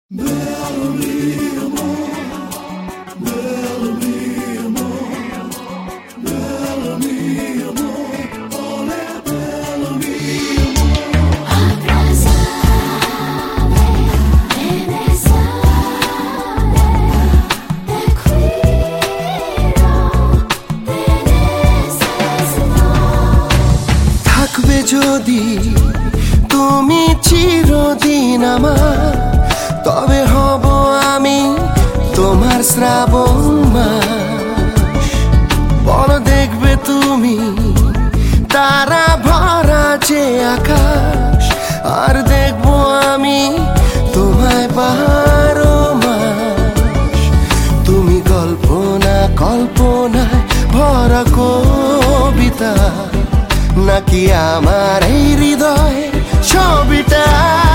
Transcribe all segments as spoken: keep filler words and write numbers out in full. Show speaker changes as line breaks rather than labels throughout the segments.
থাকবে যদি তুমি চিরদিন আমার, তবে হব আমি তোমার শ্রাবণ মাস। বলো দেখবে তুমি তারা ভরা যে আকাশ, আর দেখবো আমি তোমায় বারো মাস। তুমি কল্পনা কল্পনায় ভরা কবিতা, নাকি আমার এই হৃদয় ছবিটা?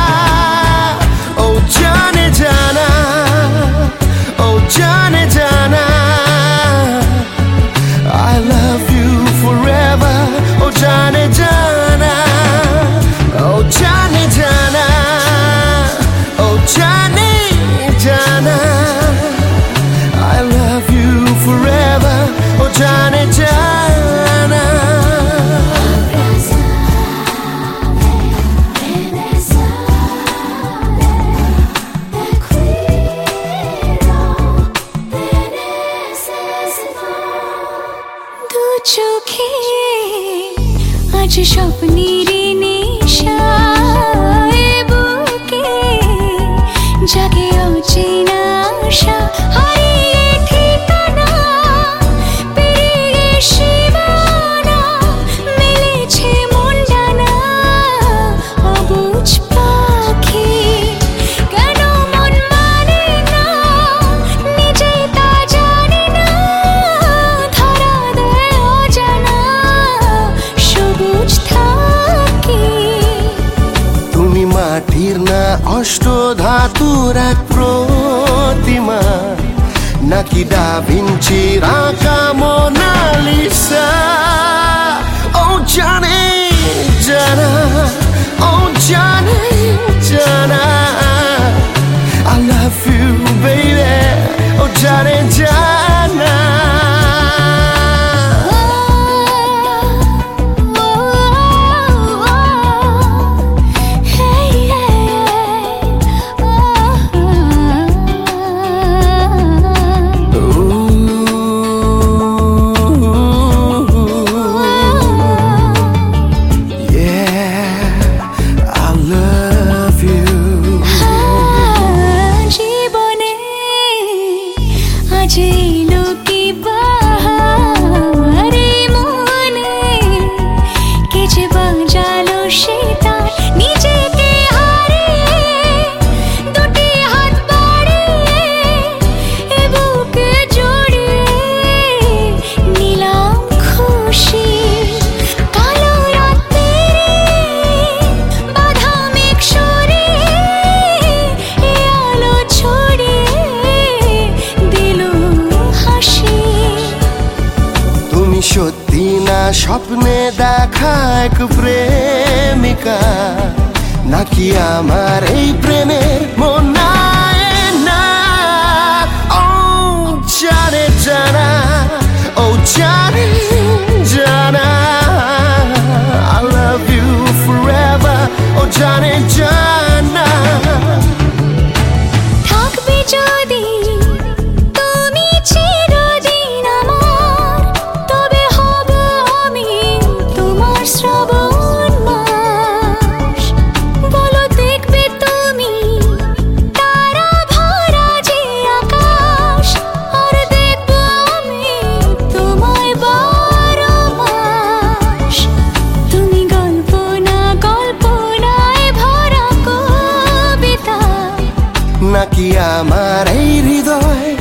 ও জানে জানা, ও জানে জানা, I love you forever. ও জানে জানা, ও জানে জানা, ও জানে জানা, I love you forever. ও জানে জানা।
চোখে আজ স্বপ্নের নেশায়, বুকে জাগে অচেনা আশা, হারিয়ে ঠিকানা পেরিয়ে সীমানা, মেলেছে মন ডানা অবুঝ পাখি। কেন মন মানে না নিজে তা জানি না, ধরা দেয় অজানা সবুজ থাকি।
তুমি মাটির না অষ্ট ধাতুর এক প্রতিমা, নাকি ডা ভিঞ্চির আঁকা মোনালিসা? ও জানে জানা, ও জানে জানা, I love you baby. ও জানে জানা।
যেলো কি বাহারে মনে, কে যে বাজালো সে তার নিজেকে হারিয়ে, দুটি হাত বাড়িয়ে এ বুকে জড়িয়ে নিলাম খুশি। কালো রাতে বাধা মেঘ সরিয়ে এ আলো ছড়িয়ে দিল হাসি।
তুমি সত্যি না স্বপ্নে দেখা এক প্রেমিকা, নাকি আমার এই প্রেমের মনায় না? ও জানে জানা, ও জানে জানা, I love you forever. ও জানে জানা।
থাকবে যদি তুমি চিরদিন আমার, তবে হব আমি তোমার শ্রাবণ মাস। বলো দেখবে তুমি তারা ভরা যে আকাশ, আর দেখবো আমি তোমায় বারো মাস। তুমি কল্পনা কল্পনায় ভরা কবিতা,
নাকি আমার এই হৃদয়